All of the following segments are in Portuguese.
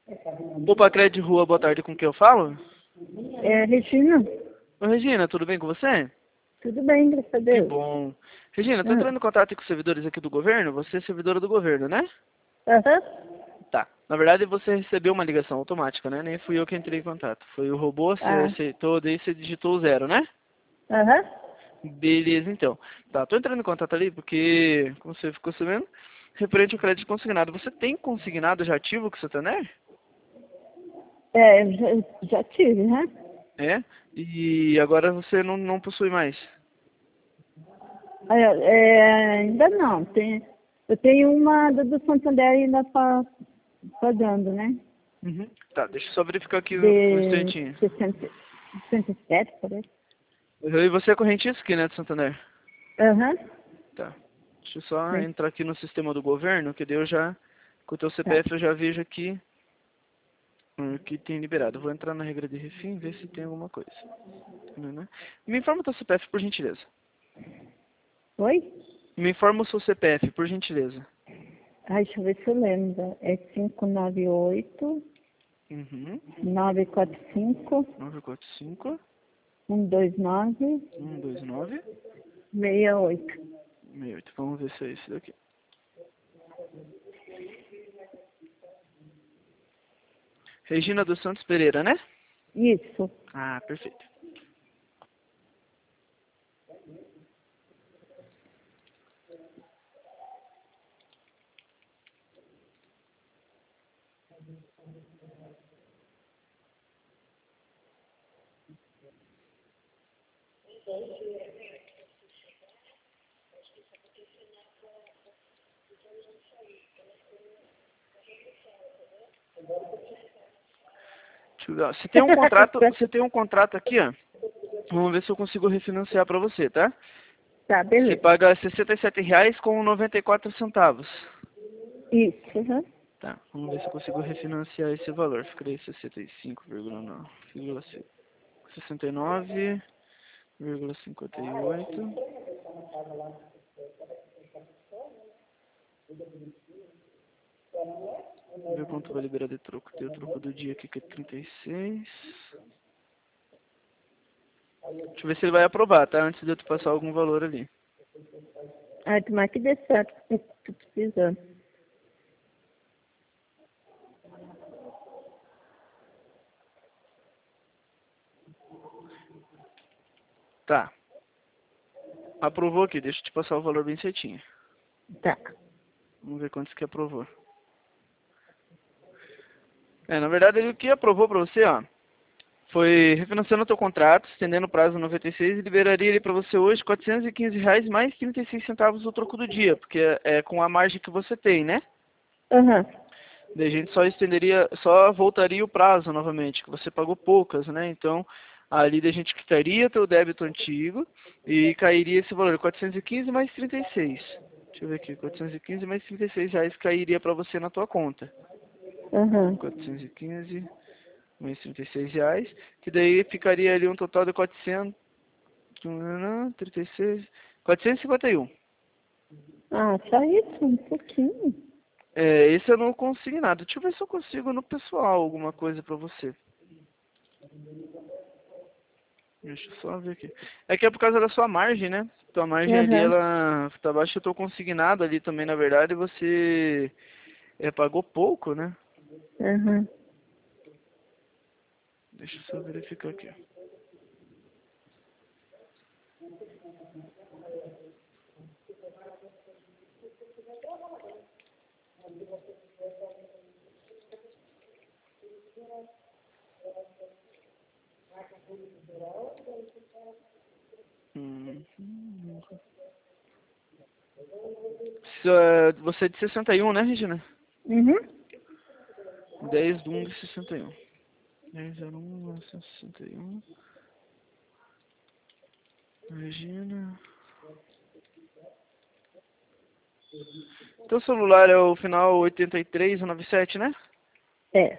Opa, Crédito Rua, boa tarde, com quem eu falo? É, Regina, Oi, Regina, tudo bem com você? tudo bem, graças a Que Deus. bom. Regina, tô Ah, entrando em contato com os servidores aqui do governo, você é servidora do governo, né? Aham, Tá. Na verdade, você recebeu uma ligação automática, né? Nem fui eu que entrei em contato. Foi o robô, você ah, aceitou, daí você digitou o 0, né? aham. Beleza, então. Tá, tô entrando em contato ali porque, como você ficou sabendo, referente ao crédito consignado. Você tem consignado já ativo com o Santander? É, já tive, né? É? E agora você não possui mais? Ainda não. Eu tenho uma do Santander ainda pagando, né? Uhum. Tá, deixa eu só verificar aqui um De instantinho. 67, parece. E você é correntista aqui, né, de Santander? Aham, Tá. Deixa eu só sim, entrar aqui no sistema do governo, que daí eu já, com o teu tá. CPF eu já vejo aqui que tem liberado. Eu vou entrar na regra de refim e ver se tem alguma coisa. Né? Me informa o teu CPF, por gentileza. Oi? Me informa o seu CPF, por gentileza. Ai, deixa eu ver se eu lembro. É 598 Uhum. 945 945 129 129 68. 68. Vamos ver se é esse daqui. Regina dos Santos Pereira, né? Isso. Ah, perfeito. Deixa eu ver. Você tem um contrato aqui, ó. Vamos ver se eu consigo refinanciar para você, tá? Tá, Você beleza. paga R$ 67,94 com 94 centavos. Isso, uhum. Tá, vamos ver se eu consigo refinanciar esse valor. Ficaria 69,58. Vamos ver quanto vai liberar de troco. Tem o troco do dia aqui que é 36. Deixa eu ver se ele vai aprovar, tá? Antes de eu te passar algum valor ali. Ah, tomara que dê certo, porque tô precisando. Tá, aprovou aqui. Deixa eu te passar o valor bem certinho. Tá. Vamos ver quantos que aprovou. Na verdade, ele o que aprovou pra você, ó, foi refinanciando o teu contrato, estendendo o prazo 96 e liberaria ele pra você hoje R$ 415 mais 36 centavos o troco do dia, porque é com a margem que você tem, né? Aham. Daí a gente só voltaria o prazo novamente, que você pagou poucas, né? Então, ali a gente quitaria teu débito antigo e cairia esse valor, 415 mais 36. Deixa eu ver aqui, 415 mais R$ 36 cairia para você na tua conta. Aham. 415 mais R$ 36, que daí ficaria ali um total de 36, 451. Ah, só isso, um pouquinho. Esse eu não consigo nada. Deixa eu ver se eu consigo no pessoal alguma coisa pra você. Deixa eu só ver aqui. É que é por causa da sua margem, né? Tua margem ali, Aham. ela tá baixa, eu tô consignado ali também, na verdade, você pagou pouco, né? Aham. Deixa eu só verificar aqui. Hum. Você é de 61, né, Regina? Uhum. 10 de 1 de 61. 10/01 de 61. Regina. Teu celular é o final 8397, né? É.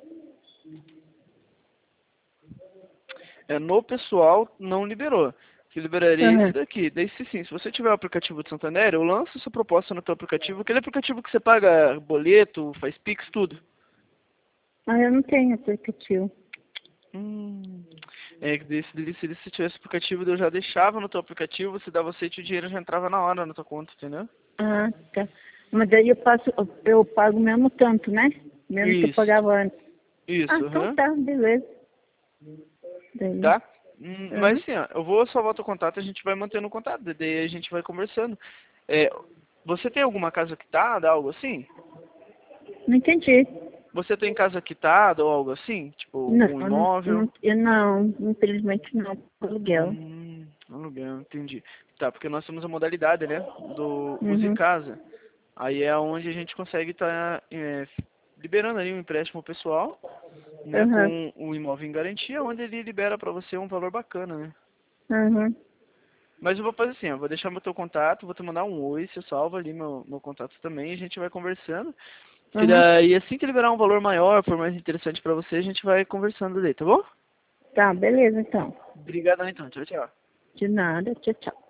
No pessoal não liberou. que liberaria Uhum. esse daqui. Daí, se você tiver o aplicativo do Santander, eu lanço essa proposta no teu aplicativo, aquele aplicativo que você paga boleto, faz Pix, tudo. Ah, eu não tenho aplicativo. Hum, é que se você tivesse aplicativo, eu já deixava no teu aplicativo, você dava aceite e o dinheiro já entrava na hora na tua conta, entendeu? Ah, tá. Mas daí eu pago mesmo tanto, né? Mesmo que eu Isso, pagava antes. Ah, isso, então aham. tá, beleza. Daí. Tá? Mas Uhum. assim, ó, eu vou salvar teu contato, a gente vai mantendo o contato, daí a gente vai conversando. É, você tem alguma casa quitada, algo assim? Não entendi. Você tem casa quitada ou algo assim? Tipo, Não, algum imóvel? não, infelizmente não, aluguel. Aluguel, entendi. Tá, porque nós temos a modalidade, né, do Use Uhum. Casa. Aí é onde a gente consegue estar liberando ali um empréstimo pessoal, né, Uhum. com o imóvel em garantia, onde ele libera para você um valor bacana, né? Uhum. Mas eu vou fazer assim, eu vou deixar meu teu contato, vou te mandar um oi, você salva ali meu contato também, a gente vai conversando. Que Uhum. daí assim que liberar um valor maior, for mais interessante para você, a gente vai conversando ali, tá bom? Tá, beleza então. Obrigadão então, tchau, tchau. De nada, tchau, tchau.